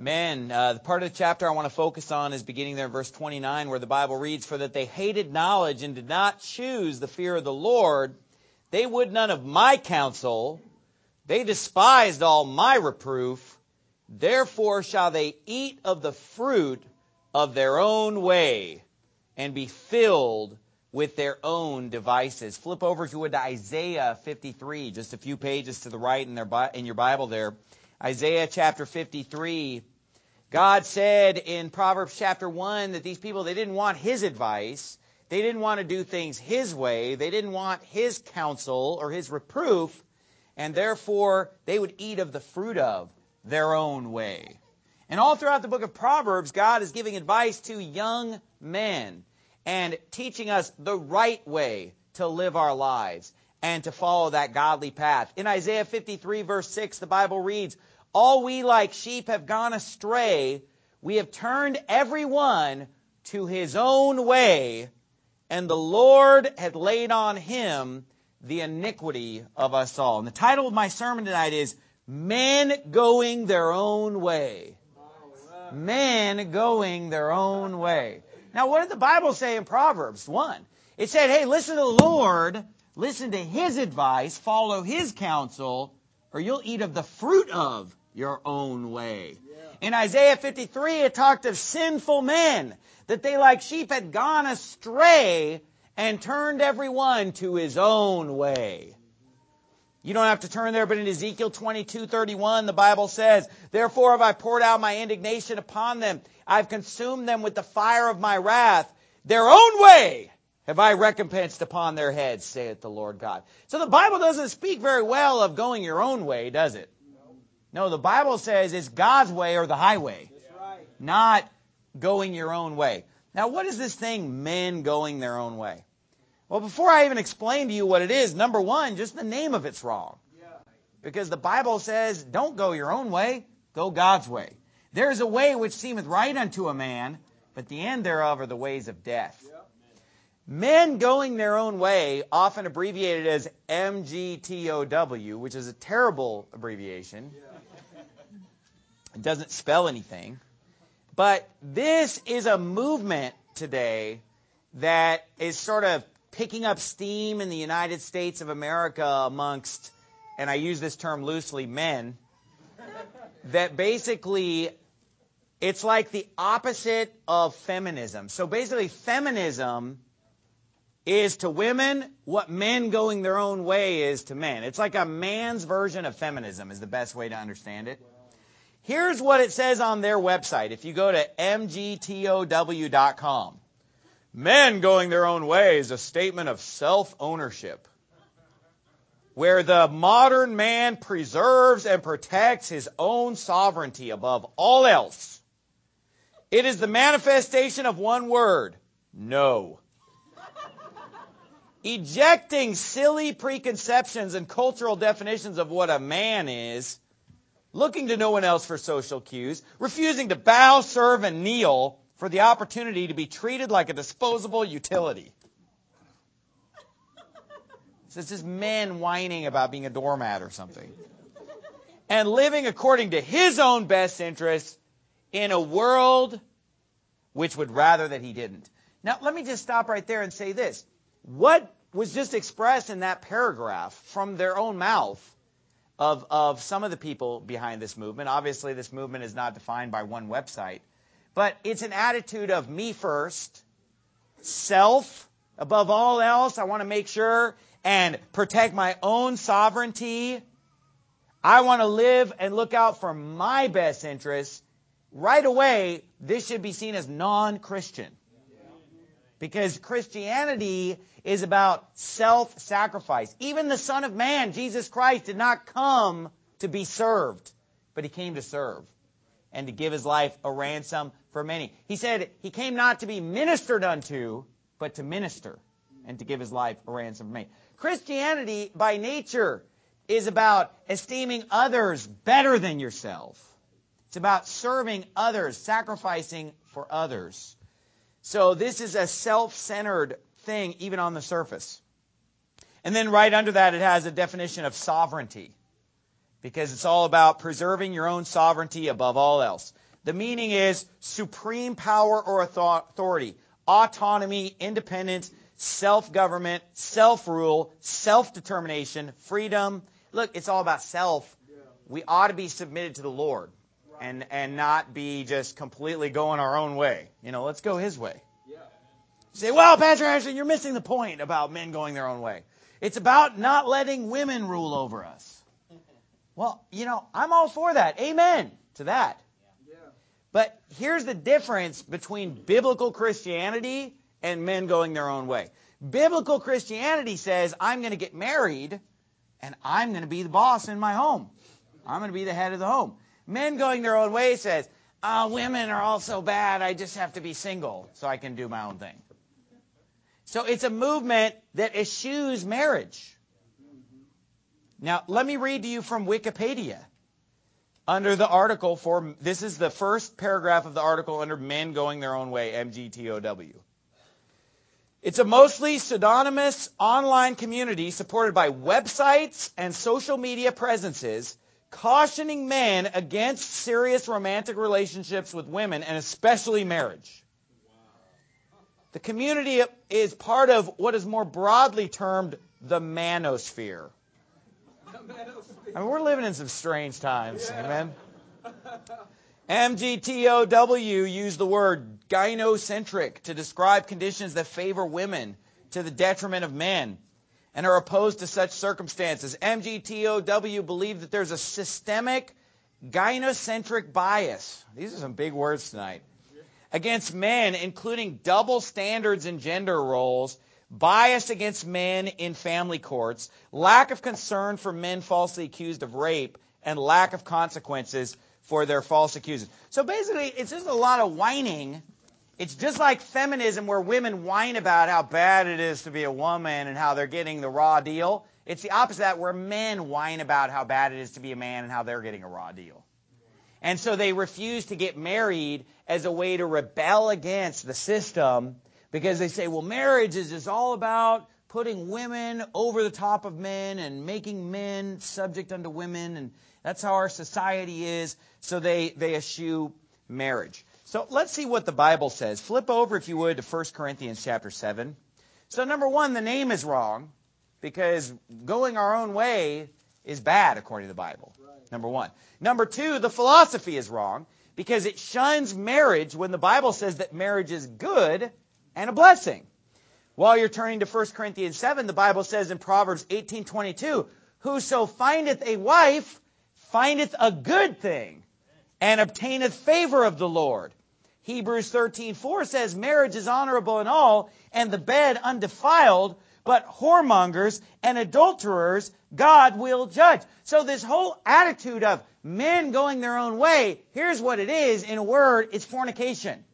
Men, the part of the chapter I want to focus on is beginning there in verse 29, where the Bible reads, "For that they hated knowledge and did not choose the fear of the Lord, they would none of my counsel. They despised all my reproof. Therefore shall they eat of the fruit of their own way and be filled with their own devices." Flip over to Isaiah 53, just a few pages to the right in your Bible there. Isaiah chapter 53. God said in Proverbs chapter 1 that these people, they didn't want His advice. They didn't want to do things His way. They didn't want His counsel or His reproof. And therefore, they would eat of the fruit of their own way. And all throughout the book of Proverbs, God is giving advice to young men and teaching us the right way to live our lives and to follow that godly path. In Isaiah 53 verse 6, the Bible reads, "All we like sheep have gone astray. We have turned every one to his own way, and the Lord had laid on him the iniquity of us all." And the title of my sermon tonight is Men Going Their Own Way. Men going their own way. Now, what did the Bible say in Proverbs 1? It said, hey, listen to the Lord, listen to His advice, follow His counsel, or you'll eat of the fruit of your own way. Yeah. In Isaiah 53, it talked of sinful men, that they like sheep had gone astray and turned every one to his own way. You don't have to turn there, but in Ezekiel 22:31, the Bible says, "Therefore have I poured out my indignation upon them. I've consumed them with the fire of my wrath. Their own way have I recompensed upon their heads, saith the Lord God." So the Bible doesn't speak very well of going your own way, does it? No, the Bible says it's God's way or the highway, not going your own way. Now, what is this thing, men going their own way? Well, before I even explain to you what it is, number one, just the name of it's wrong. Because the Bible says, don't go your own way, go God's way. There is a way which seemeth right unto a man, but the end thereof are the ways of death. Men going their own way, often abbreviated as MGTOW, which is a terrible abbreviation. It doesn't spell anything. But this is a movement today that is sort of picking up steam in the United States of America amongst, and I use this term loosely, men, that basically it's like the opposite of feminism. So basically feminism is to women what men going their own way is to men. It's like a man's version of feminism is the best way to understand it. Here's what it says on their website. If you go to mgtow.com. Men going their own way is a statement of self-ownership, where the modern man preserves and protects his own sovereignty above all else. It is the manifestation of one word, no. Ejecting silly preconceptions and cultural definitions of what a man is, looking to no one else for social cues, refusing to bow, serve, and kneel for the opportunity to be treated like a disposable utility. So it's just men whining about being a doormat or something. And living according to his own best interests in a world which would rather that he didn't. Now, let me just stop right there and say this. What was just expressed in that paragraph from their own mouth of some of the people behind this movement, obviously this movement is not defined by one website, but it's an attitude of me first, self, above all else, I want to make sure and protect my own sovereignty. I want to live and look out for my best interests. Right away, this should be seen as non-Christian. Because Christianity is about self-sacrifice. Even the Son of Man, Jesus Christ, did not come to be served, but He came to serve and to give His life a ransom for many. He said He came not to be ministered unto, but to minister and to give His life a ransom for many. Christianity, by nature, is about esteeming others better than yourself. It's about serving others, sacrificing for others. So this is a self-centered thing, even on the surface. And then right under that, it has a definition of sovereignty, because it's all about preserving your own sovereignty above all else. The meaning is supreme power or authority, autonomy, independence, self-government, self-rule, self-determination, freedom. Look, it's all about self. We ought to be submitted to the Lord and not be just completely going our own way. Let's go His way. You say, well, Pastor Ashley, you're missing the point about men going their own way. It's about not letting women rule over us. Well, I'm all for that. Amen to that. But here's the difference between biblical Christianity and men going their own way. Biblical Christianity says, I'm going to get married and I'm going to be the boss in my home. I'm going to be the head of the home. Men going their own way says, women are all so bad, I just have to be single so I can do my own thing. So it's a movement that eschews marriage. Now, let me read to you from Wikipedia. Under the article this is the first paragraph of the article under men going their own way, MGTOW. It's a mostly pseudonymous online community supported by websites and social media presences cautioning men against serious romantic relationships with women and especially marriage. The community is part of what is more broadly termed the manosphere. We're living in some strange times. Amen. MGTOW used the word gynocentric to describe conditions that favor women to the detriment of men and are opposed to such circumstances. MGTOW believe that there's a systemic gynocentric bias. These are some big words tonight. Against men, including double standards in gender roles, bias against men in family courts, lack of concern for men falsely accused of rape, and lack of consequences for their false accusers. So basically, it's just a lot of whining. It's just like feminism where women whine about how bad it is to be a woman and how they're getting the raw deal. It's the opposite of that where men whine about how bad it is to be a man and how they're getting a raw deal. And so they refuse to get married as a way to rebel against the system because they say, well, marriage is just all about putting women over the top of men and making men subject unto women, and that's how our society is. So they eschew marriage. So let's see what the Bible says. Flip over, if you would, to 1 Corinthians chapter 7. So number one, the name is wrong because going our own way is bad according to the Bible. Number one. Number two, the philosophy is wrong because it shuns marriage when the Bible says that marriage is good and a blessing. While you're turning to 1 Corinthians 7, the Bible says in Proverbs 18:22, whoso findeth a wife findeth a good thing and obtaineth favor of the Lord. Hebrews 13:4 says marriage is honorable in all and the bed undefiled, but whoremongers and adulterers God will judge. So this whole attitude of men going their own way, here's what it is. In a word, it's fornication.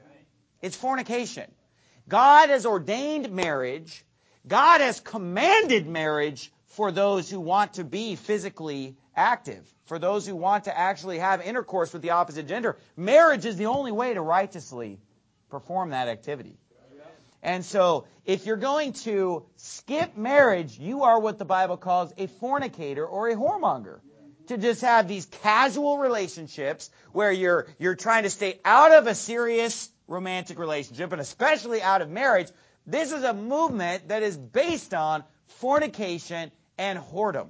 It's fornication. God has ordained marriage. God has commanded marriage for those who want to be physically active, for those who want to actually have intercourse with the opposite gender. Marriage is the only way to righteously perform that activity. And so, if you're going to skip marriage, you are what the Bible calls a fornicator or a whoremonger. To just have these casual relationships where you're trying to stay out of a serious romantic relationship, and especially out of marriage. This is a movement that is based on fornication and whoredom.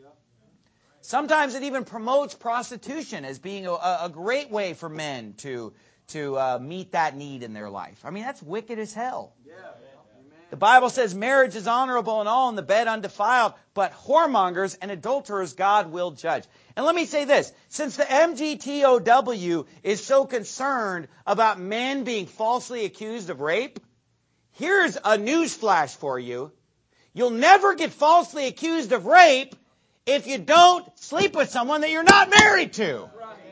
Sometimes it even promotes prostitution as being a great way for men to meet that need in their life. I mean, that's wicked as hell. The Bible says marriage is honorable in all and the bed undefiled, but whoremongers and adulterers God will judge. And let me say this, since the MGTOW is so concerned about men being falsely accused of rape, here's a news flash for you. You'll never get falsely accused of rape if you don't sleep with someone that you're not married to.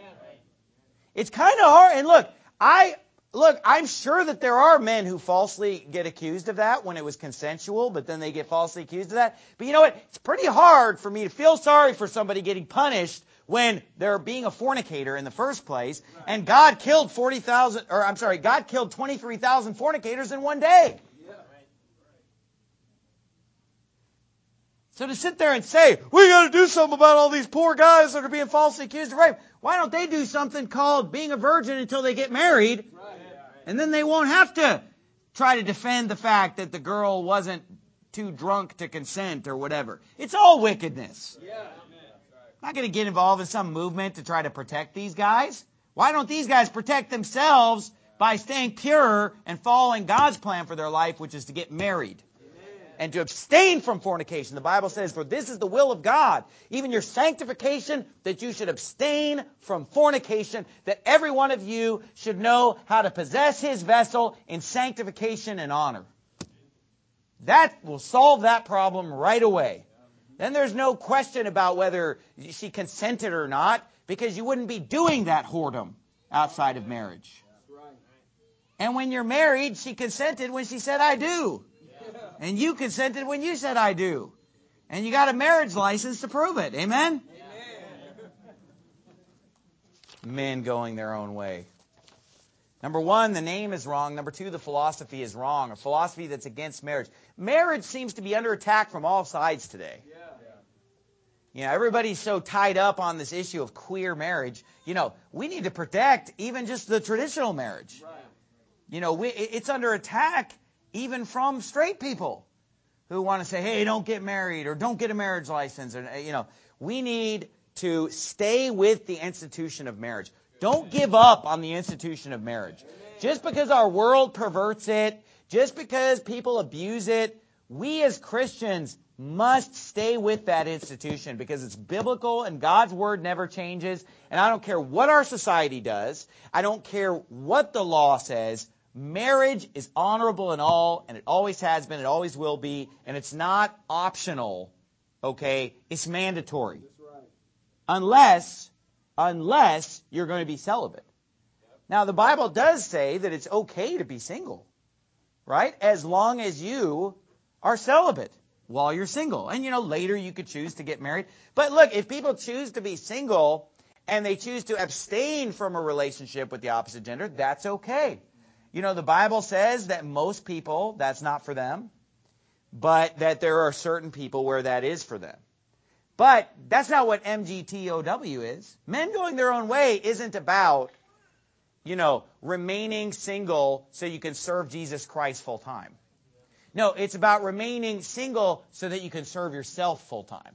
It's kind of hard. And look, I'm sure that there are men who falsely get accused of that when it was consensual, but then they get falsely accused of that. But you know what? It's pretty hard for me to feel sorry for somebody getting punished when they're being a fornicator in the first place, and God killed 23,000 fornicators in one day. So to sit there and say, we got to do something about all these poor guys that are being falsely accused of rape. Why don't they do something called being a virgin until they get married? And then they won't have to try to defend the fact that the girl wasn't too drunk to consent or whatever. It's all wickedness. I'm not going to get involved in some movement to try to protect these guys. Why don't these guys protect themselves by staying pure and following God's plan for their life, which is to get married and to abstain from fornication? The Bible says, for this is the will of God, even your sanctification, that you should abstain from fornication, that every one of you should know how to possess his vessel in sanctification and honor. That will solve that problem right away. Then there's no question about whether she consented or not, because you wouldn't be doing that whoredom outside of marriage. And when you're married, she consented when she said, I do. And you consented when you said, I do. And you got a marriage license to prove it. Amen? Men going their own way. Number one, the name is wrong. Number two, the philosophy is wrong. A philosophy that's against marriage. Marriage seems to be under attack from all sides today. You know, everybody's so tied up on this issue of queer marriage. You know, we need to protect even just the traditional marriage. You know, it's under attack even from straight people who want to say, hey, don't get married or don't get a marriage license. Or, you know, we need to stay with the institution of marriage. Don't give up on the institution of marriage. Just because our world perverts it, just because people abuse it, we as Christians must stay with that institution because it's biblical and God's word never changes. And I don't care what our society does. I don't care what the law says. Marriage is honorable in all, and it always has been, it always will be, and it's not optional, okay? It's mandatory. Unless you're going to be celibate. Now, the Bible does say that it's okay to be single, right? As long as you are celibate while you're single. And, you know, later you could choose to get married. But look, if people choose to be single and they choose to abstain from a relationship with the opposite gender, that's okay. You know, the Bible says that most people, that's not for them, but that there are certain people where that is for them. But that's not what MGTOW is. Men going their own way isn't about, you know, remaining single so you can serve Jesus Christ full time. No, it's about remaining single so that you can serve yourself full time.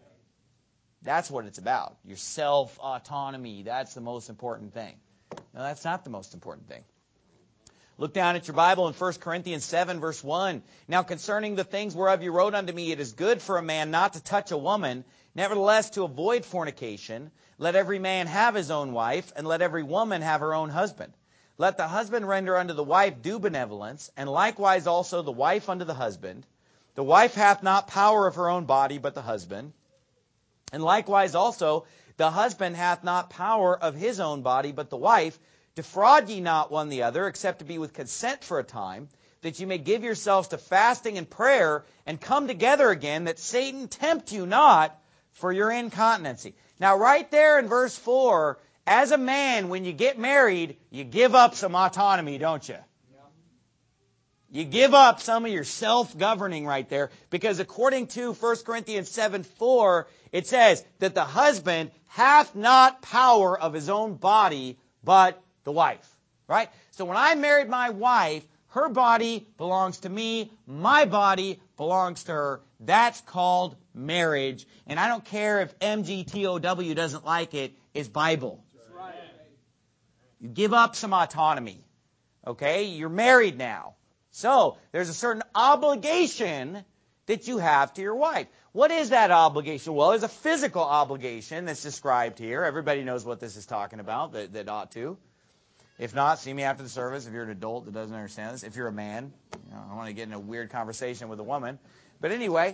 That's what it's about. Your self-autonomy, that's the most important thing. No, that's not the most important thing. Look down at your Bible in 1 Corinthians 7, verse 1. Now concerning the things whereof you wrote unto me, it is good for a man not to touch a woman, nevertheless to avoid fornication. Let every man have his own wife, and let every woman have her own husband. Let the husband render unto the wife due benevolence, and likewise also the wife unto the husband. The wife hath not power of her own body, but the husband. And likewise also the husband hath not power of his own body, but the wife. Defraud ye not one the other, except to be with consent for a time, that ye may give yourselves to fasting and prayer, and come together again, that Satan tempt you not for your incontinency. Now right there in verse 4, as a man, when you get married, you give up some autonomy, don't you? You give up some of your self-governing right there, because according to 1 Corinthians 7:4, it says that the husband hath not power of his own body, but the wife, right? So when I married my wife, her body belongs to me, my body belongs to her. That's called marriage. And I don't care if MGTOW doesn't like it, it's Bible. You give up some autonomy, okay? You're married now. So there's a certain obligation that you have to your wife. What is that obligation? Well, there's a physical obligation that's described here. Everybody knows what this is talking about, that ought to. If not, see me after the service if you're an adult that doesn't understand this. If you're a man, you know, I don't want to get in a weird conversation with a woman. But anyway,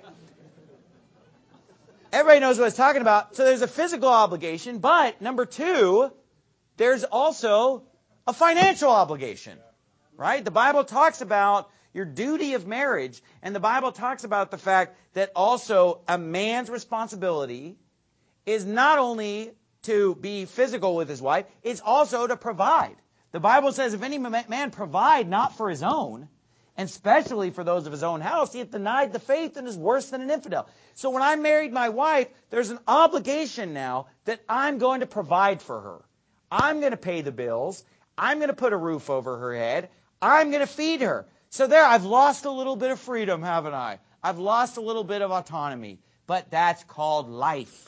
everybody knows what it's talking about. So there's a physical obligation, but number two, there's also a financial obligation, right? The Bible talks about your duty of marriage, and the Bible talks about the fact that also a man's responsibility is not only to be physical with his wife, it's also to provide. The Bible says if any man provide not for his own, And especially for those of his own house, he hath denied the faith and is worse than an infidel. So when I married my wife, there's an obligation now that I'm going to provide for her. I'm going to pay the bills. I'm going to put a roof over her head. I'm going to feed her. So there, I've lost a little bit of freedom, haven't I? I've lost a little bit of autonomy. But that's called life.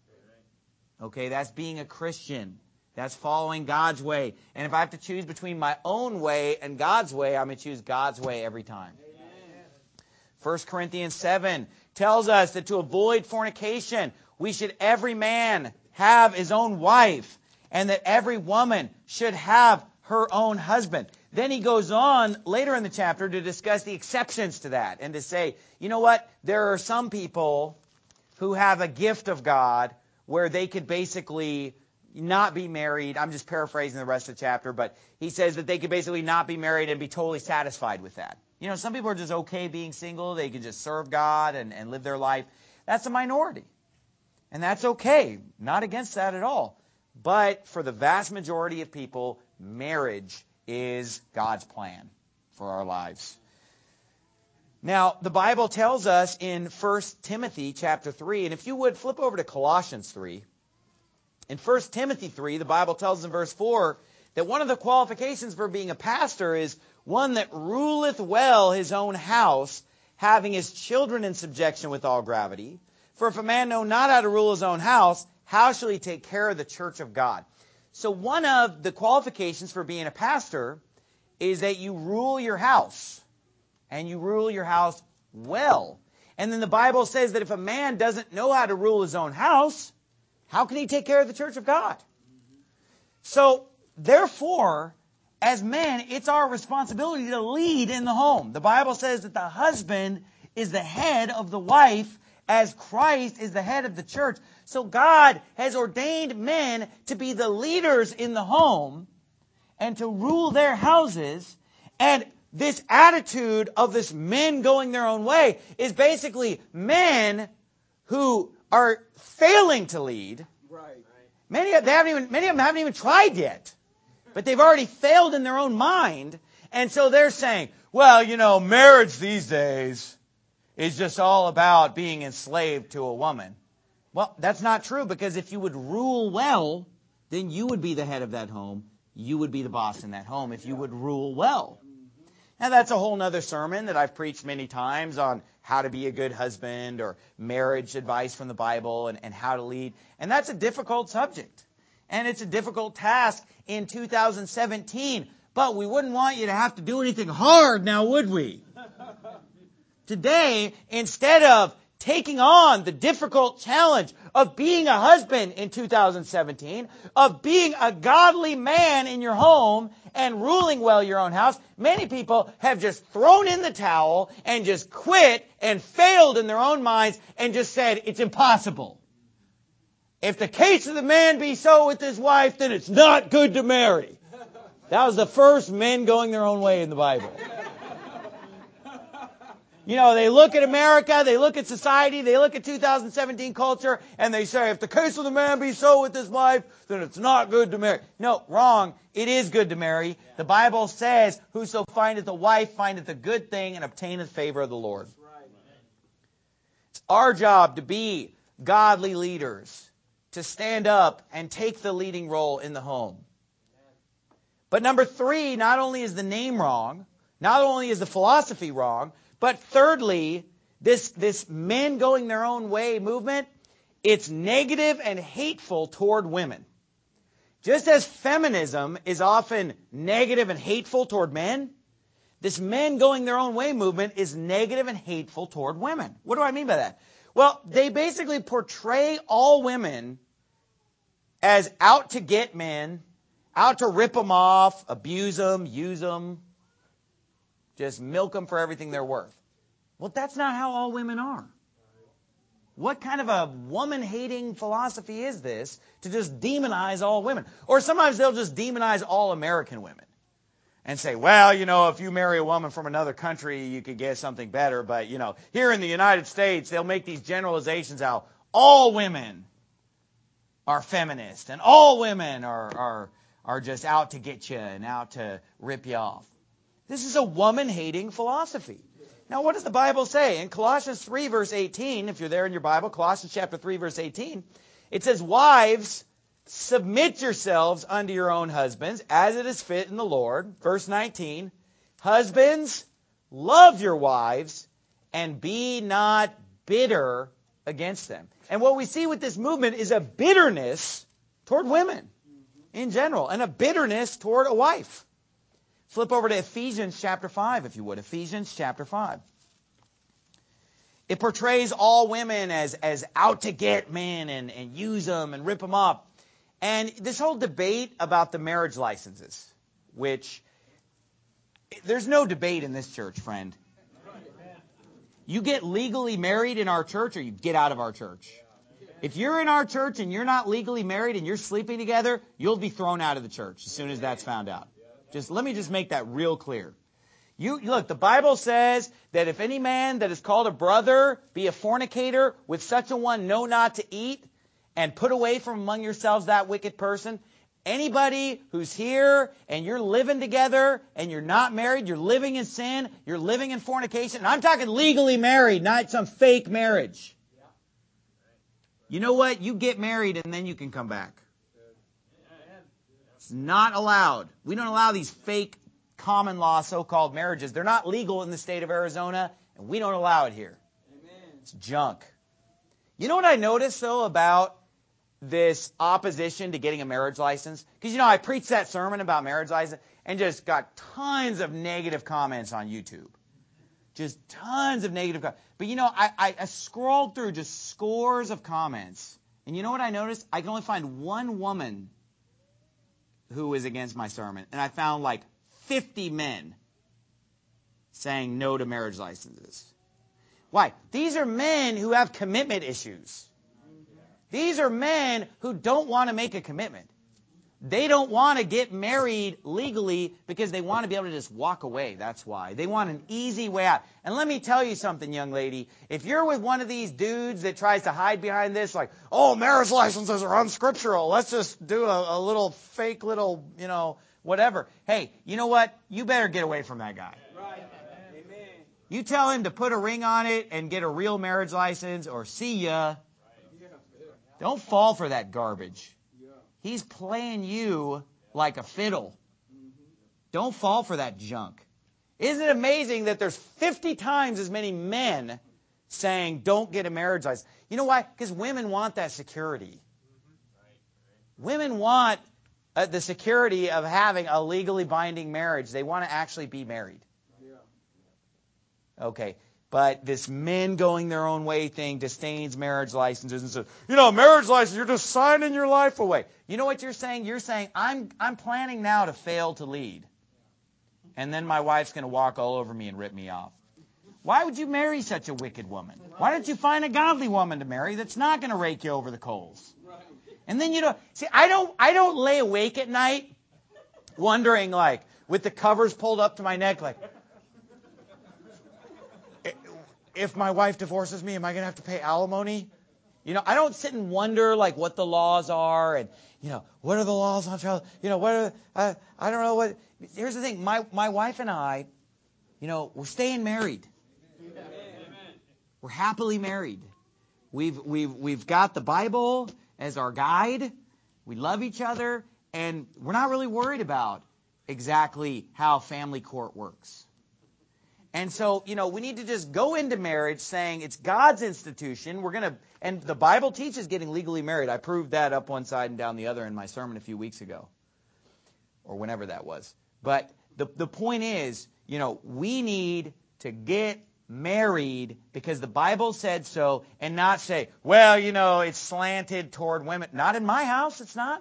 Okay, that's being a Christian. That's following God's way. And if I have to choose between my own way and God's way, I'm going to choose God's way every time. 1 Corinthians 7 tells us that to avoid fornication, we should every man have his own wife, and that every woman should have her own husband. Then he goes on later in the chapter to discuss the exceptions to that and to say, you know what, there are some people who have a gift of God where they could basically not be married. I'm just paraphrasing the rest of the chapter, but he says that they could basically not be married and be totally satisfied with that. You know, some people are just okay being single. They can just serve God and live their life. That's a minority. And that's okay. Not against that at all. But for the vast majority of people, marriage is God's plan for our lives. Now, the Bible tells us in 1 Timothy chapter 3, and if you would flip over to Colossians 3, in 1 Timothy 3, the Bible tells us in verse 4 that one of the qualifications for being a pastor is one that ruleth well his own house, having his children in subjection with all gravity. For if a man know not how to rule his own house, how shall he take care of the church of God? So one of the qualifications for being a pastor is that you rule your house, and you rule your house well. And then the Bible says that if a man doesn't know how to rule his own house, how can he take care of the church of God? So, therefore, as men, it's our responsibility to lead in the home. The Bible says that the husband is the head of the wife as Christ is the head of the church. So God has ordained men to be the leaders in the home and to rule their houses. And this attitude of this men going their own way is basically men who are failing to lead. Right. Many of them haven't even tried yet. But they've already failed in their own mind. And so they're saying, well, you know, marriage these days is just all about being enslaved to a woman. Well, that's not true, because if you would rule well, then you would be the head of that home. You would be the boss in that home if you would rule well. Now, that's a whole other sermon that I've preached many times on how to be a good husband or marriage advice from the Bible and how to lead. And that's a difficult subject. And it's a difficult task in 2017. But we wouldn't want you to have to do anything hard now, would we? Today, instead of taking on the difficult challenge of being a husband in 2017, of being a godly man in your home and ruling well your own house, many people have just thrown in the towel and just quit and failed in their own minds and just said, it's impossible. If the case of the man be so with his wife, then it's not good to marry. That was the first men going their own way in the Bible. You know, they look at America, they look at society, they look at 2017 culture, and they say, if the case of the man be so with his wife, then it's not good to marry. No, wrong. It is good to marry. The Bible says, whoso findeth a wife findeth a good thing and obtaineth favor of the Lord. It's our job to be godly leaders, to stand up and take the leading role in the home. But number 3, not only is the name wrong, not only is the philosophy wrong, but thirdly, this men going their own way movement, it's negative and hateful toward women. Just as feminism is often negative and hateful toward men, this men going their own way movement is negative and hateful toward women. What do I mean by that? Well, they basically portray all women as out to get men, out to rip them off, abuse them, use them. Just milk them for everything they're worth. Well, that's not how all women are. What kind of a woman-hating philosophy is this to just demonize all women? Or sometimes they'll just demonize all American women and say, well, you know, if you marry a woman from another country, you could get something better. But, you know, here in the United States, they'll make these generalizations how all women are feminist and all women are just out to get you and out to rip you off. This is a woman-hating philosophy. Now, what does the Bible say? In Colossians 3, verse 18, if you're there in your Bible, Colossians chapter 3, verse 18, it says, "Wives, submit yourselves unto your own husbands, as it is fit in the Lord." Verse 19, "Husbands, love your wives, and be not bitter against them." And what we see with this movement is a bitterness toward women in general, and a bitterness toward a wife. Flip over to Ephesians chapter 5, if you would. Ephesians chapter 5. It portrays all women as out to get men and use them and rip them up. And this whole debate about the marriage licenses, which there's no debate in this church, friend. You get legally married in our church or you get out of our church. If you're in our church and you're not legally married and you're sleeping together, you'll be thrown out of the church as soon as that's found out. Let me make that real clear. Look, the Bible says that if any man that is called a brother be a fornicator, with such a one know not to eat, and put away from among yourselves that wicked person. Anybody who's here and you're living together and you're not married, you're living in sin, you're living in fornication. And I'm talking legally married, not some fake marriage. You know what? You get married and then you can come back. It's not allowed. We don't allow these fake common law so-called marriages. They're not legal in the state of Arizona, and we don't allow it here. It's junk. You know what I noticed, though, about this opposition to getting a marriage license? Because, I preached that sermon about marriage license and just got tons of negative comments on YouTube. Just tons of negative comments. But, I scrolled through just scores of comments. And you know what I noticed? I can only find one woman who is against my sermon. And I found like 50 men saying no to marriage licenses. Why? These are men who have commitment issues. These are men who don't want to make a commitment. They don't want to get married legally because they want to be able to just walk away. That's why. They want an easy way out. And let me tell you something, young lady. If you're with one of these dudes that tries to hide behind this, like, oh, marriage licenses are unscriptural. Let's just do a little fake little, whatever. Hey, you know what? You better get away from that guy. Right. Amen. You tell him to put a ring on it and get a real marriage license or see ya. Don't fall for that garbage. He's playing you like a fiddle. Don't fall for that junk. Isn't it amazing that there's 50 times as many men saying don't get a marriage license? You know why? Because women want that security. Women want the security of having a legally binding marriage. They want to actually be married. Okay. But this men going their own way thing disdains marriage licenses and says, marriage license, you're just signing your life away. You know what you're saying? You're saying, I'm planning now to fail to lead. And then my wife's going to walk all over me and rip me off. Why would you marry such a wicked woman? Why don't you find a godly woman to marry that's not going to rake you over the coals? And then, I don't lay awake at night wondering, like, with the covers pulled up to my neck, like, if my wife divorces me, am I going to have to pay alimony? I don't sit and wonder like what the laws are and, what are the laws on child? I don't know what. Here's the thing. My wife and I, we're staying married. Amen. We're happily married. We've got the Bible as our guide. We love each other, and we're not really worried about exactly how family court works. And so, we need to just go into marriage saying it's God's institution. And the Bible teaches getting legally married. I proved that up one side and down the other in my sermon a few weeks ago, or whenever that was. But the point is, we need to get married because the Bible said so, and not say, well, it's slanted toward women. Not in my house, it's not.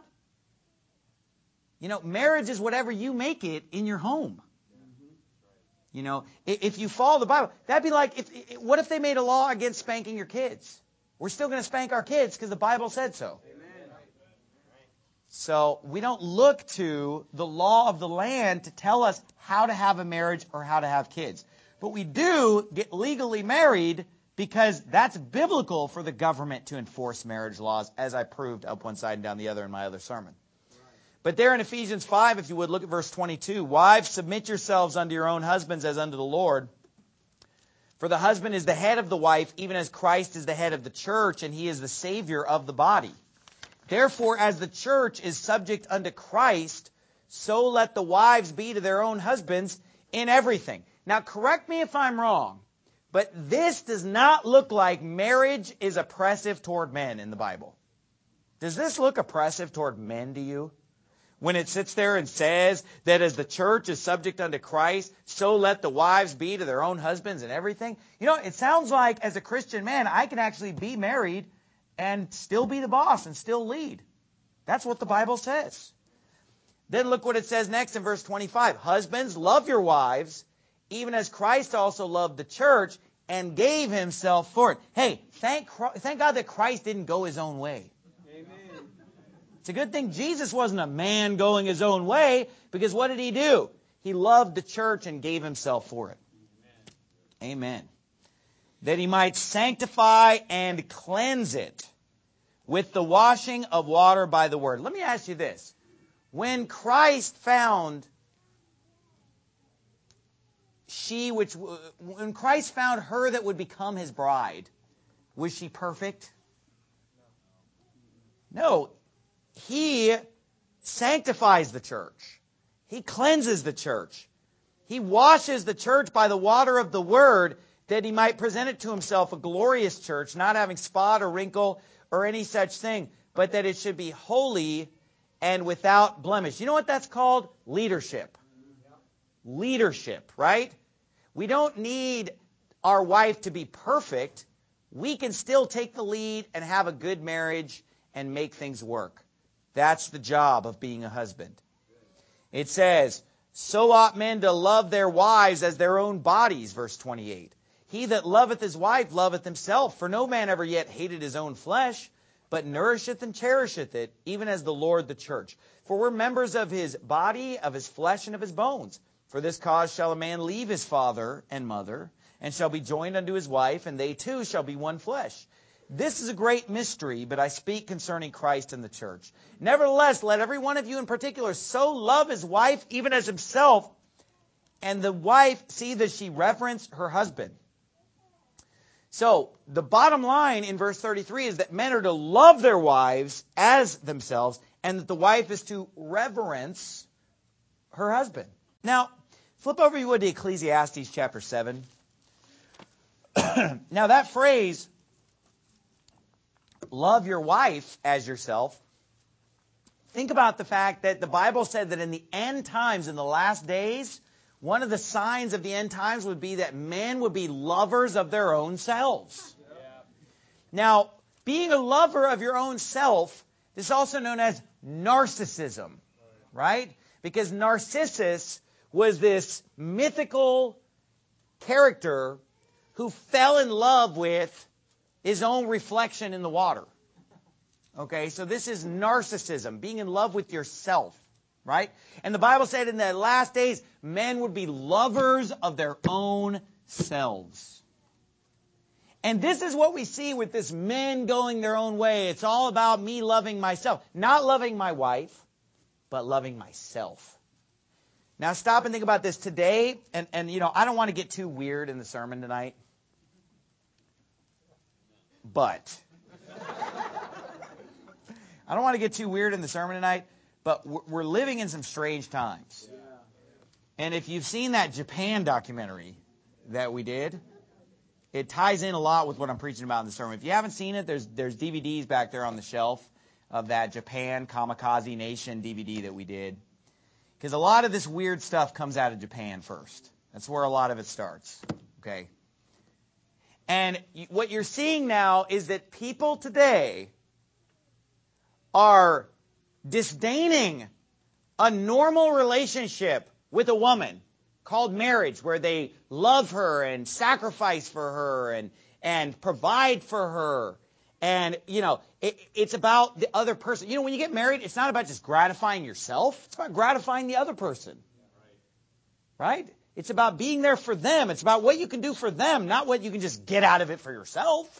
Marriage is whatever you make it in your home. If you follow the Bible, that'd be like, what if they made a law against spanking your kids? We're still going to spank our kids because the Bible said so. Amen. So we don't look to the law of the land to tell us how to have a marriage or how to have kids. But we do get legally married because that's biblical for the government to enforce marriage laws, as I proved up one side and down the other in my other sermon. But there in Ephesians 5, if you would, look at verse 22. Wives, submit yourselves unto your own husbands as unto the Lord. For the husband is the head of the wife, even as Christ is the head of the church, and he is the Savior of the body. Therefore, as the church is subject unto Christ, so let the wives be to their own husbands in everything. Now, correct me if I'm wrong, but this does not look like marriage is oppressive toward men in the Bible. Does this look oppressive toward men to you? When it sits there and says that as the church is subject unto Christ, so let the wives be to their own husbands and everything. You know, it sounds like as a Christian man, I can actually be married and still be the boss and still lead. That's what the Bible says. Then look what it says next in verse 25. Husbands, love your wives, even as Christ also loved the church and gave himself for it. Hey, thank God that Christ didn't go his own way. It's a good thing Jesus wasn't a man going his own way, because what did he do? He loved the church and gave himself for it. Amen. That he might sanctify and cleanse it with the washing of water by the word. Let me ask you this. When Christ found her that would become his bride, was she perfect? No. He sanctifies the church. He cleanses the church. He washes the church by the water of the word, that he might present it to himself a glorious church, not having spot or wrinkle or any such thing, but that it should be holy and without blemish. You know what that's called? Leadership. Leadership, right? We don't need our wife to be perfect. We can still take the lead and have a good marriage and make things work. That's the job of being a husband. It says, so ought men to love their wives as their own bodies, verse 28. He that loveth his wife loveth himself, for no man ever yet hated his own flesh, but nourisheth and cherisheth it, even as the Lord the church. For we're members of his body, of his flesh, and of his bones. For this cause shall a man leave his father and mother, and shall be joined unto his wife, and they two shall be one flesh. This is a great mystery, but I speak concerning Christ and the church. Nevertheless, let every one of you in particular so love his wife, even as himself, and the wife see that she reverence her husband. So, the bottom line in verse 33 is that men are to love their wives as themselves, and that the wife is to reverence her husband. Now, flip over, you would, to Ecclesiastes chapter 7. Now, that phrase, love your wife as yourself, think about the fact that the Bible said that in the end times, in the last days, one of the signs of the end times would be that men would be lovers of their own selves. Yeah. Now, being a lover of your own self is also known as narcissism, right? Because Narcissus was this mythical character who fell in love with his own reflection in the water. Okay, so this is narcissism, being in love with yourself, right? And the Bible said in the last days, men would be lovers of their own selves. And this is what we see with this men going their own way. It's all about me loving myself. Not loving my wife, but loving myself. Now stop and think about this today. And you know, I don't want to get too weird in the sermon tonight. But I don't want to get too weird in the sermon tonight, but we're living in some strange times. And if you've seen that Japan documentary that we did, it ties in a lot with what I'm preaching about in the sermon. If you haven't seen it, there's DVDs back there on the shelf of that Japan Kamikaze Nation DVD that we did. Because a lot of this weird stuff comes out of Japan first. That's where a lot of it starts. Okay? And what you're seeing now is that people today are disdaining a normal relationship with a woman called marriage, where they love her and sacrifice for her and provide for her. And, you know, it's about the other person. You know, when you get married, it's not about just gratifying yourself. It's about gratifying the other person. Right? It's about being there for them. It's about what you can do for them, not what you can just get out of it for yourself.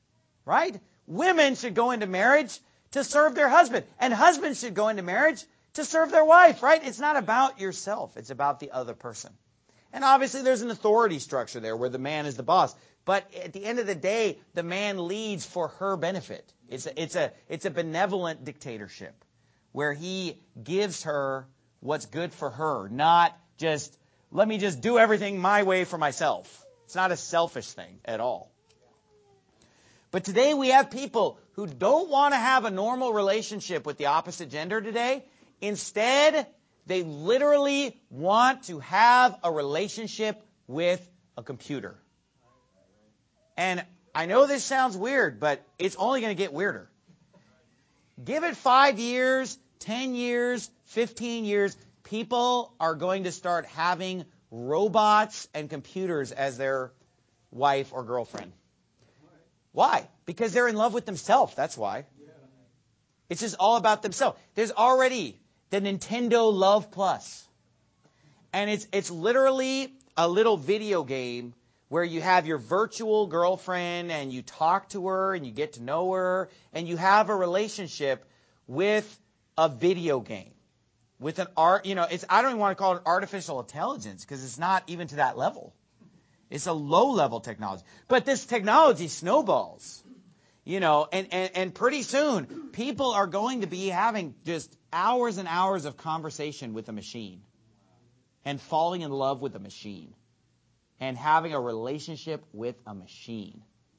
Right? Women should go into marriage to serve their husband. And husbands should go into marriage to serve their wife, right? It's not about yourself. It's about the other person. And obviously there's an authority structure there where the man is the boss. But at the end of the day, the man leads for her benefit. It's a benevolent dictatorship where he gives her what's good for her, not just, let me just do everything my way for myself. It's not a selfish thing at all. But today we have people who don't want to have a normal relationship with the opposite gender today. Instead, they literally want to have a relationship with a computer. And I know this sounds weird, but it's only going to get weirder. Give it 5 years, 10 years, 15 years, people are going to start having robots and computers as their wife or girlfriend. Why? Because they're in love with themselves. That's why. It's just all about themselves. There's already the Nintendo Love Plus. And it's literally a little video game where you have your virtual girlfriend and you talk to her and you get to know her and you have a relationship with a video game. With an I don't even want to call it artificial intelligence because it's not even to that level. It's a low-level technology. But this technology snowballs, and pretty soon people are going to be having just hours and hours of conversation with a machine and falling in love with a machine and having a relationship with a machine.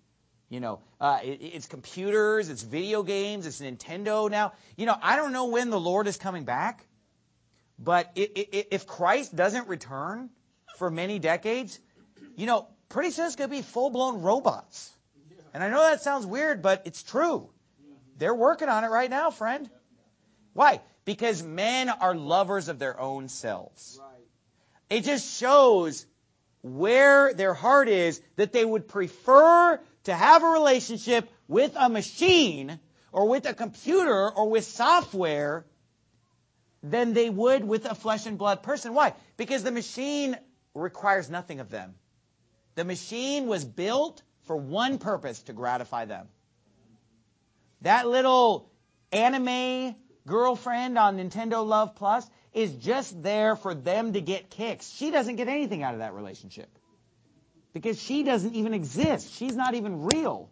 It's computers, it's video games, it's Nintendo now. I don't know when the Lord is coming back, but if Christ doesn't return for many decades, pretty soon it's going to be full-blown robots. And I know that sounds weird, but it's true. They're working on it right now, friend. Why? Because men are lovers of their own selves. It just shows where their heart is, that they would prefer to have a relationship with a machine or with a computer or with software than they would with a flesh and blood person. Why? Because the machine requires nothing of them. The machine was built for one purpose, to gratify them. That little anime girlfriend on Nintendo Love Plus is just there for them to get kicks. She doesn't get anything out of that relationship because she doesn't even exist. She's not even real.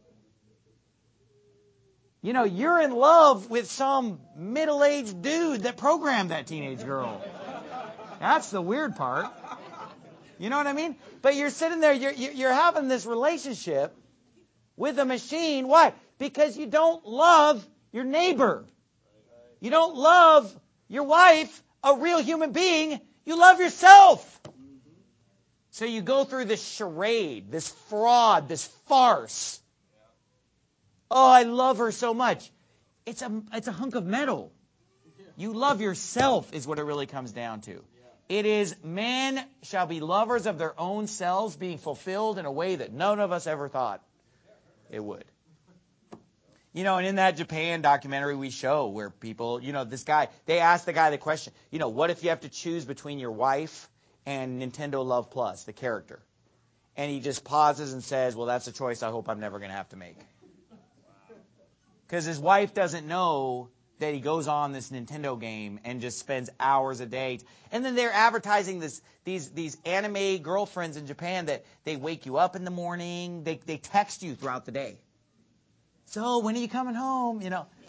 You're in love with some middle-aged dude that programmed that teenage girl. That's the weird part. You know what I mean? But you're sitting there, you're having this relationship with a machine. Why? Because you don't love your neighbor. You don't love your wife, a real human being. You love yourself. So you go through this charade, this fraud, this farce. Oh, I love her so much. It's a hunk of metal. You love yourself is what it really comes down to. It is men shall be lovers of their own selves, being fulfilled in a way that none of us ever thought it would. And in that Japan documentary we show where people, this guy, they asked the guy the question, what if you have to choose between your wife and Nintendo Love Plus, the character? And he just pauses and says, well, that's a choice I hope I'm never going to have to make. Because his wife doesn't know that he goes on this Nintendo game and just spends hours a day. And then they're advertising these anime girlfriends in Japan that they wake you up in the morning. They text you throughout the day. So when are you coming home?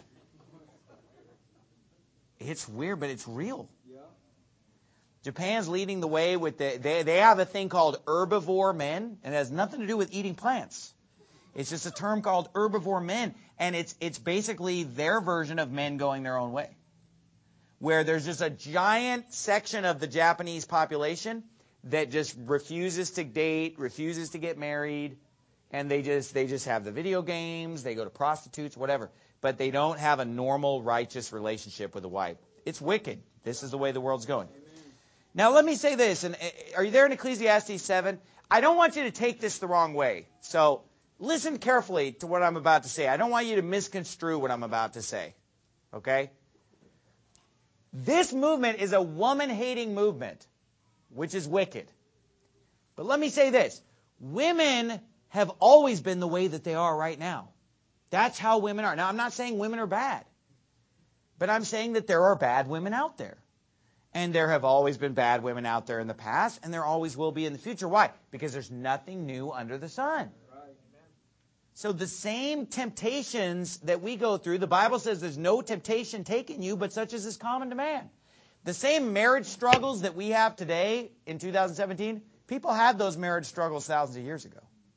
It's weird, but it's real. Japan's leading the way with they have a thing called herbivore men, and it has nothing to do with eating plants. It's just a term called herbivore men, and it's basically their version of men going their own way. Where there's just a giant section of the Japanese population that just refuses to date, refuses to get married, and they just have the video games, they go to prostitutes, whatever. But they don't have a normal, righteous relationship with a wife. It's wicked. This is the way the world's going. Now let me say this, and are you there in Ecclesiastes 7? I don't want you to take this the wrong way. So listen carefully to what I'm about to say. I don't want you to misconstrue what I'm about to say. Okay? This movement is a woman-hating movement, which is wicked. But let me say this. Women have always been the way that they are right now. That's how women are. Now, I'm not saying women are bad. But I'm saying that there are bad women out there. And there have always been bad women out there in the past, and there always will be in the future. Why? Because there's nothing new under the sun. So the same temptations that we go through, the Bible says there's no temptation taken you, but such as is common to man. The same marriage struggles that we have today in 2017, people had those marriage struggles thousands of years ago.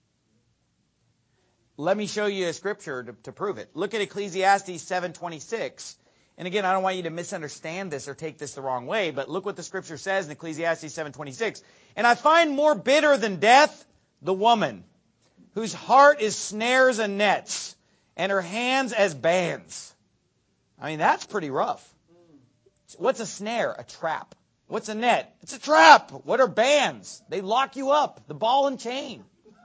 Let me show you a scripture to prove it. Look at Ecclesiastes 7:26. And again, I don't want you to misunderstand this or take this the wrong way, but look what the scripture says in Ecclesiastes 7:26. And I find more bitter than death the woman, whose heart is snares and nets, and her hands as bands. I mean, that's pretty rough. What's a snare? A trap. What's a net? It's a trap. What are bands? They lock you up. The ball and chain.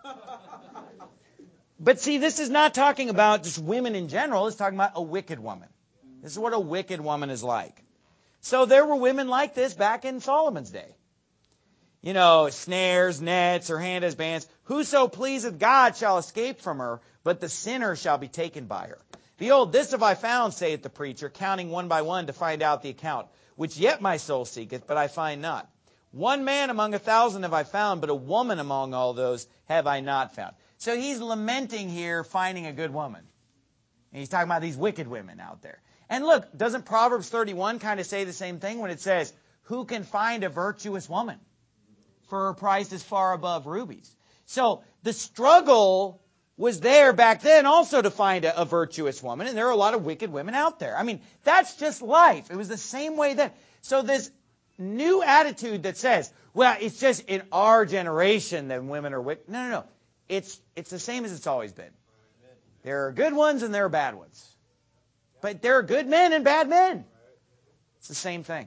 But see, this is not talking about just women in general. It's talking about a wicked woman. This is what a wicked woman is like. So there were women like this back in Solomon's day. You know, snares, nets, her hand as bands. Whoso pleaseth God shall escape from her, but the sinner shall be taken by her. Behold, this have I found, saith the preacher, counting one by one to find out the account, which yet my soul seeketh, but I find not. One man among 1,000 have I found, but a woman among all those have I not found. So he's lamenting here finding a good woman. And he's talking about these wicked women out there. And look, doesn't Proverbs 31 kind of say the same thing when it says, who can find a virtuous woman? For her price is far above rubies. So the struggle was there back then also to find a virtuous woman. And there are a lot of wicked women out there. I mean, that's just life. It was the same way then. So this new attitude that says, well, it's just in our generation that women are wicked. No. It's the same as it's always been. There are good ones and there are bad ones. But there are good men and bad men. It's the same thing.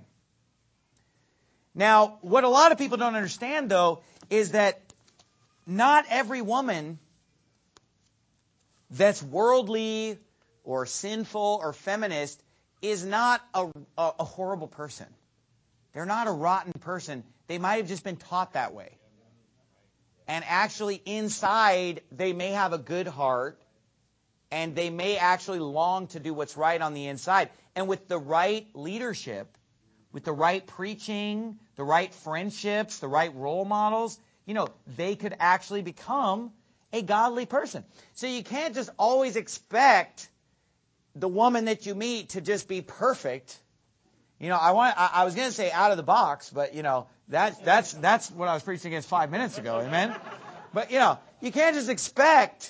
Now, what a lot of people don't understand, though, is that not every woman that's worldly or sinful or feminist is not a horrible person. They're not a rotten person. They might have just been taught that way. And actually inside, they may have a good heart, and they may actually long to do what's right on the inside. And with the right leadership, with the right preaching, the right friendships, the right role models, they could actually become a godly person. So you can't just always expect the woman that you meet to just be perfect. I was going to say out of the box, but that's what I was preaching against 5 minutes ago. Amen. But you can't just expect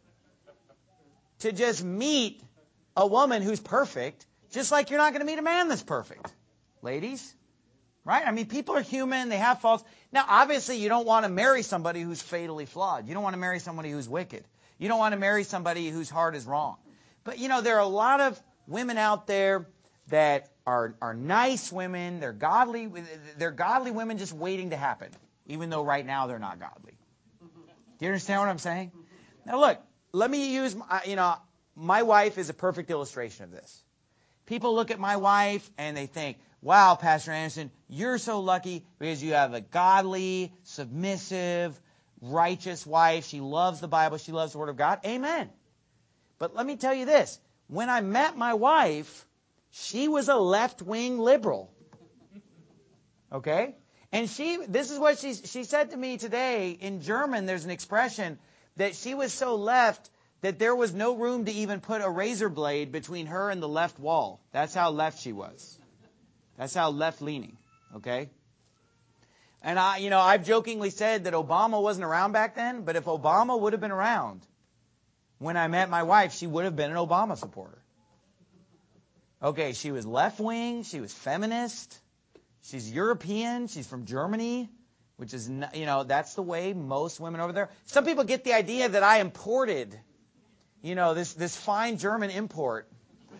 to just meet a woman who's perfect, just like you're not going to meet a man that's perfect. Ladies, right? I mean, people are human. They have faults. Now, obviously, you don't want to marry somebody who's fatally flawed. You don't want to marry somebody who's wicked. You don't want to marry somebody whose heart is wrong. But, there are a lot of women out there that are nice women. They're godly women just waiting to happen, even though right now they're not godly. Do you understand what I'm saying? Now, look, let me use, my wife is a perfect illustration of this. People look at my wife and they think, wow, Pastor Anderson, you're so lucky because you have a godly, submissive, righteous wife. She loves the Bible. She loves the Word of God. Amen. But let me tell you this. When I met my wife, she was a left-wing liberal. Okay? And this is what she said to me today. In German, there's an expression that she was so left that there was no room to even put a razor blade between her and the left wall. That's how left she was. That's how left-leaning, okay? And I've jokingly said that Obama wasn't around back then, but if Obama would have been around when I met my wife, she would have been an Obama supporter. Okay, she was left-wing, she was feminist, she's European, she's from Germany, which is, that's the way most women over there. Some people get the idea that I imported, this fine German import,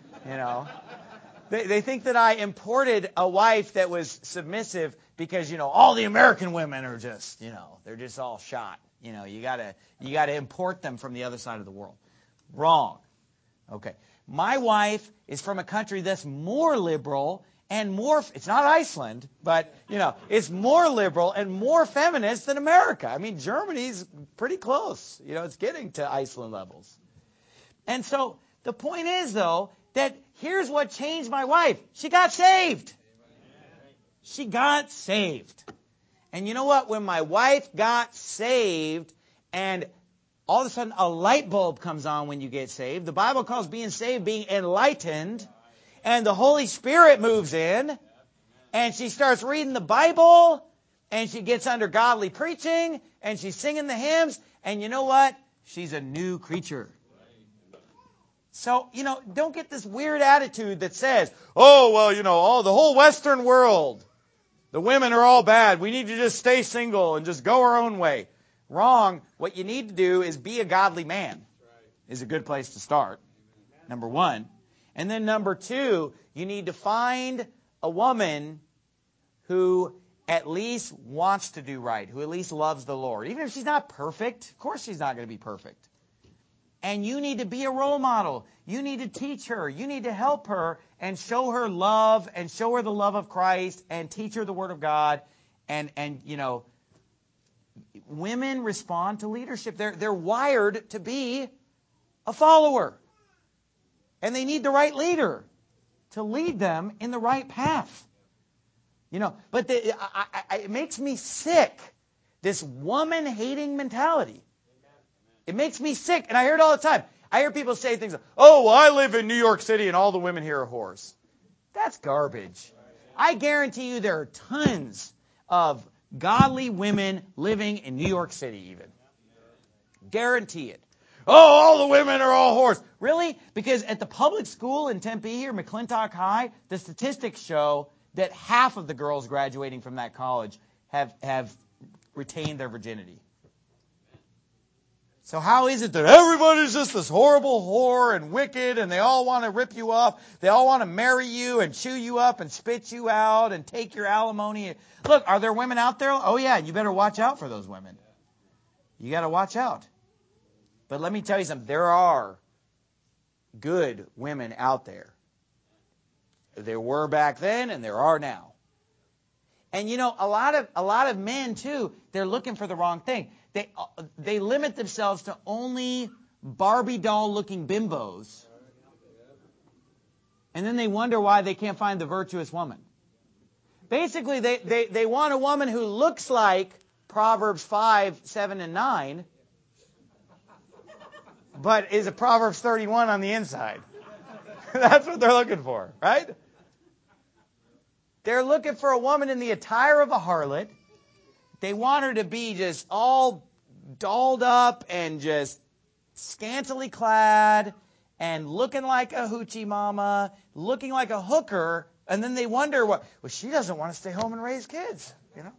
They think that I imported a wife that was submissive because, all the American women are just, they're just all shot. You gotta import them from the other side of the world. Wrong. Okay. My wife is from a country that's more liberal and more, it's not Iceland, but, it's more liberal and more feminist than America. I mean, Germany's pretty close. It's getting to Iceland levels. And so the point is, though, that here's what changed my wife. She got saved. She got saved. And you know what? When my wife got saved and all of a sudden a light bulb comes on when you get saved. The Bible calls being saved being enlightened. And the Holy Spirit moves in. And she starts reading the Bible. And she gets under godly preaching. And she's singing the hymns. And you know what? She's a new creature. So, don't get this weird attitude that says, oh, well, the whole Western world, the women are all bad. We need to just stay single and just go our own way. Wrong. What you need to do is be a godly man is a good place to start, number one. And then number two, you need to find a woman who at least wants to do right, who at least loves the Lord. Even if she's not perfect, of course she's not going to be perfect. And you need to be a role model. You need to teach her. You need to help her and show her love and show her the love of Christ and teach her the Word of God. And women respond to leadership. They're wired to be a follower. And they need the right leader to lead them in the right path. But it makes me sick, this woman-hating mentality. It makes me sick, and I hear it all the time. I hear people say things like, oh, well, I live in New York City and all the women here are whores. That's garbage. I guarantee you there are tons of godly women living in New York City even. Guarantee it. Oh, all the women are all whores. Really? Because at the public school in Tempe here, McClintock High, the statistics show that half of the girls graduating from that college have retained their virginity. So how is it that everybody's just this horrible whore and wicked and they all want to rip you up? They all want to marry you and chew you up and spit you out and take your alimony. Look, are there women out there? Oh, yeah, you better watch out for those women. You got to watch out. But let me tell you something. There are good women out there. There were back then and there are now. And a lot of men too, they're looking for the wrong thing. They limit themselves to only Barbie doll looking bimbos. And then they wonder why they can't find the virtuous woman. Basically, they want a woman who looks like Proverbs 5, 7, and 9, but is a Proverbs 31 on the inside. That's what they're looking for, right? They're looking for a woman in the attire of a harlot. They want her to be just all dolled up and just scantily clad and looking like a hoochie mama, looking like a hooker, and then they wonder, well, she doesn't want to stay home and raise kids,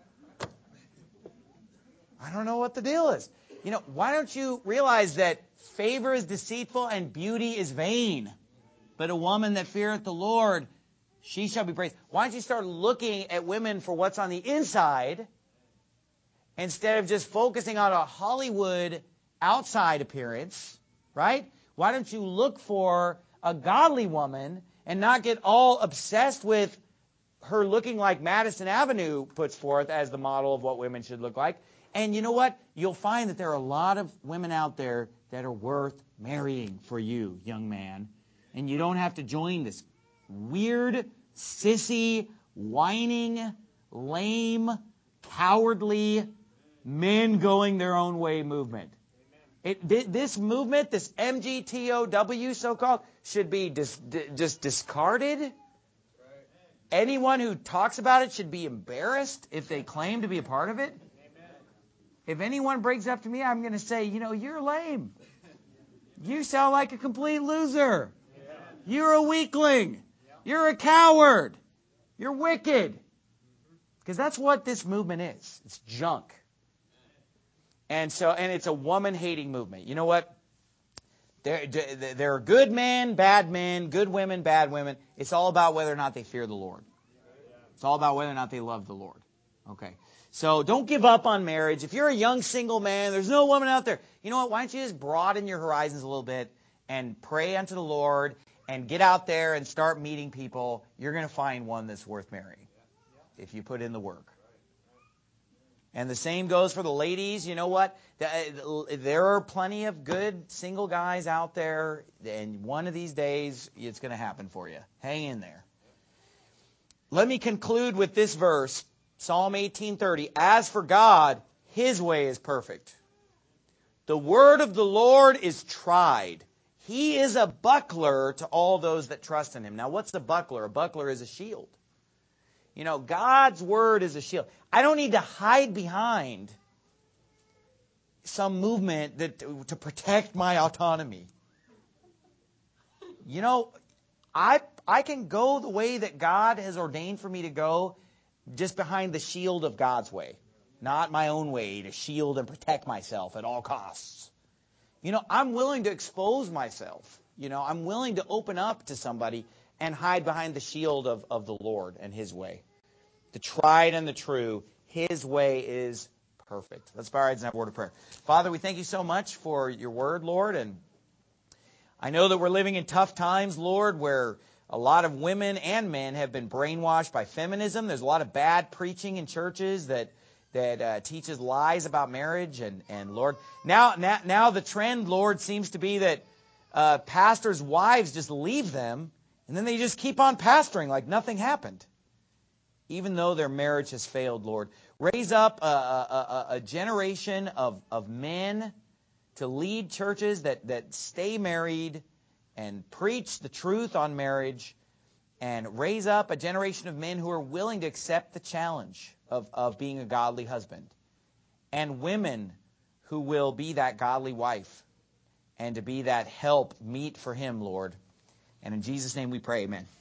I don't know what the deal is. Why don't you realize that favor is deceitful and beauty is vain? But a woman that feareth the Lord, she shall be praised. Why don't you start looking at women for what's on the inside instead of just focusing on a Hollywood outside appearance, right? Why don't you look for a godly woman and not get all obsessed with her looking like Madison Avenue puts forth as the model of what women should look like? And you know what? You'll find that there are a lot of women out there that are worth marrying for you, young man. And you don't have to join this weird, sissy, whining, lame, cowardly, men going their own way movement. This movement, this MGTOW so-called, should be just discarded. Anyone who talks about it should be embarrassed if they claim to be a part of it. If anyone brings up to me, I'm going to say, you're lame. You sound like a complete loser. You're a weakling. You're a coward. You're wicked. Because that's what this movement is. It's junk. And it's a woman-hating movement. You know what? There are good men, bad men, good women, bad women. It's all about whether or not they fear the Lord. It's all about whether or not they love the Lord. Okay. So don't give up on marriage. If you're a young single man, there's no woman out there. You know what? Why don't you just broaden your horizons a little bit and pray unto the Lord and get out there and start meeting people. You're going to find one that's worth marrying if you put in the work. And the same goes for the ladies. You know what? There are plenty of good single guys out there, and one of these days it's going to happen for you. Hang in there. Let me conclude with this verse, Psalm 18:30. As for God, His way is perfect. The word of the Lord is tried. He is a buckler to all those that trust in Him. Now, what's a buckler? A buckler is a shield. You know, God's word is a shield. I don't need to hide behind some movement to protect my autonomy. You know, I can go the way that God has ordained for me to go just behind the shield of God's way, not my own way to shield and protect myself at all costs. You know, I'm willing to expose myself. You know, I'm willing to open up to somebody and hide behind the shield of the Lord and His way. The tried and the true, His way is perfect. Let's bow our heads and have a word of prayer. Father, we thank You so much for Your word, Lord, and I know that we're living in tough times, Lord, where a lot of women and men have been brainwashed by feminism. There's a lot of bad preaching in churches that teaches lies about marriage, and Lord, now the trend, Lord, seems to be that pastors' wives just leave them, and then they just keep on pastoring like nothing happened, even though their marriage has failed, Lord. Raise up a generation of men to lead churches that stay married and preach the truth on marriage, and raise up a generation of men who are willing to accept the challenge of being a godly husband, and women who will be that godly wife and to be that help meet for Him, Lord. And in Jesus' name we pray, amen.